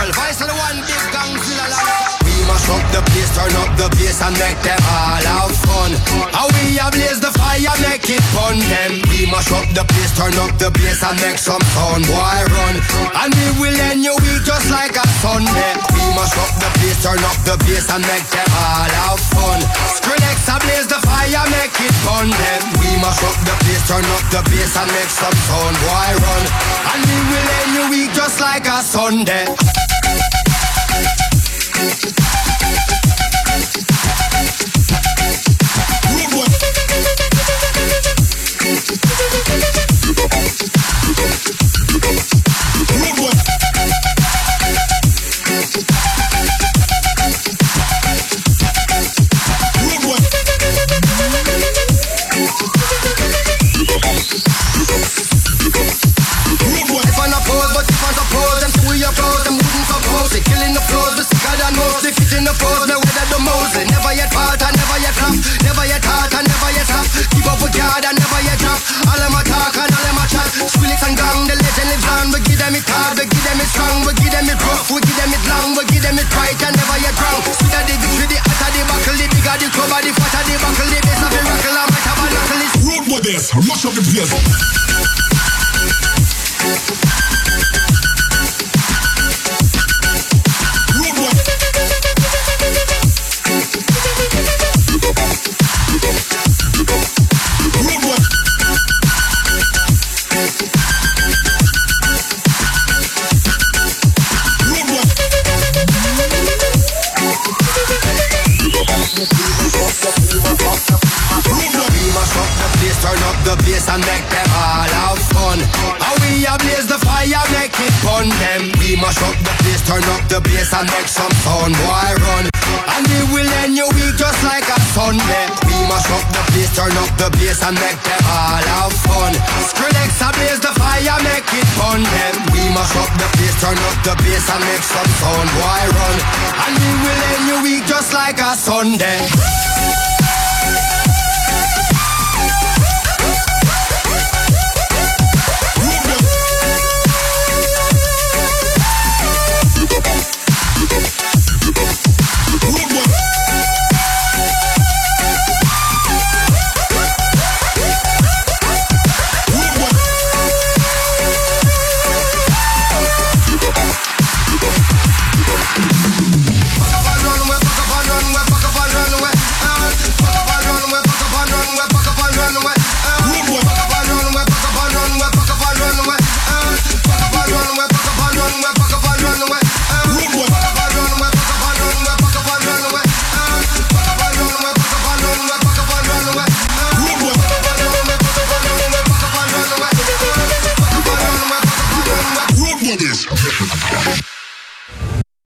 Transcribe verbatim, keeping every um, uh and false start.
General, Vice of the one big gangzilla like. We mash up the place, turn up the bass and make them all have fun. How we ablaze the fire, make it fun them. We mash up the place, turn up the bass and make some sound, boy run. And we will end your week just like a Sunday. We mash up the place, turn up the bass and make them all have fun. Skrillex ablaze the fire, make it fun them. We mash up the place, turn up the bass and make some sound, boy run. And we will end your week just like a Sunday. Killing the floors, but sicker than most. They fit in the floors, no weather the Mosley. Never yet part, I never yet flop. Never yet hard, I never yet stop. Keep up with God, I never yet drop. All of my talk and all of my chat. Skrillex and gang, the legend lives on. We give them it hard, we give them it strong. We give them it rough, we give them it long. We give them it right, I never yet wrong. Sweeter the victory, the hotter the buckle. The bigger the cover, the fatter the buckle. The best of the rockle, I might have a knuckle. It's road with this, rush up the place. Turn up the bass and make them all have fun. How we ablaze the fire, make it fun them. We mash up the place, turn up the bass and make some sound, boy run. And we will end your week just like a Sunday. We mash up the place, turn up the bass and make them all have fun. Skrillex ablaze the fire, make it fun them. We mash up the place, turn up the bass and make some sound, boy run. And we will end your week just like a Sunday.